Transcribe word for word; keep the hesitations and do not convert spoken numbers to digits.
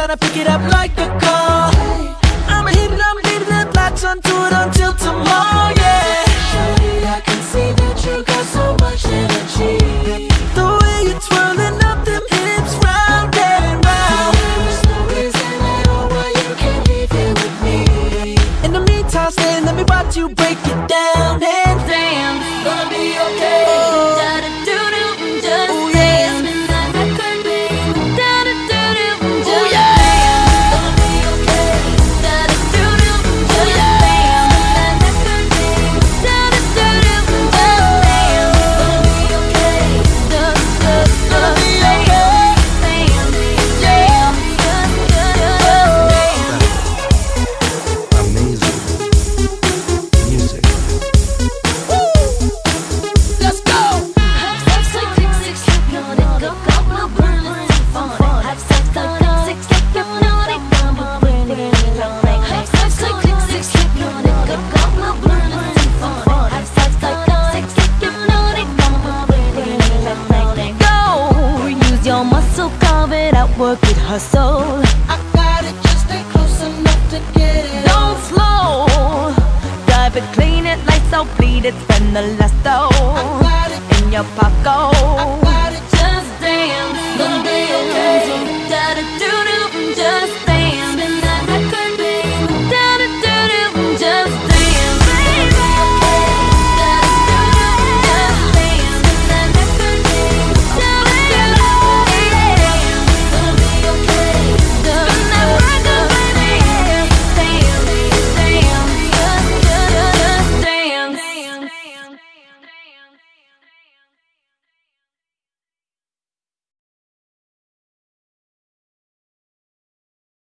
tryna pick it up like a call. I'ma hit it, I'ma leave it, latch onto it until tomorrow, yeah. Shorty, I can see that you got so much energy. The way you're twirling up them hips round and round. There's no reason at all why you can't leave here with me. In the meantime, stay, let me watch you break it down and Damn, it's gonna be okay. Oh. Da-da-doo-doo, just Oh, dance. Midnight record, baby. Da-da-doo-doo, just Oh, yeah. dance. It's gonna be okay. Da-da-doo-doo, just dance. Midnight record, baby. Da-da-doo-doo, just dance. It's gonna be okay. Just, just, just dance. Dance, dance. Just, just, just dance. Amazing music. let's go. Have sex like six, six, hypnotic, go, go, go, burn, let's have fun. Have sex like six, six, hypnotic, go, go, burn, burn, have sex like six, six, hypnotic, go, go, go, burn, let's have fun. Have sex like six, six, hypnotic, go, go, burn, Go, use your muscle, carve it out, work it, hustle. I got it, just stay close enough to get it. Don't slow, dive it, clean it, lights out, bleed it, spend the last I dough got it, in your pocket.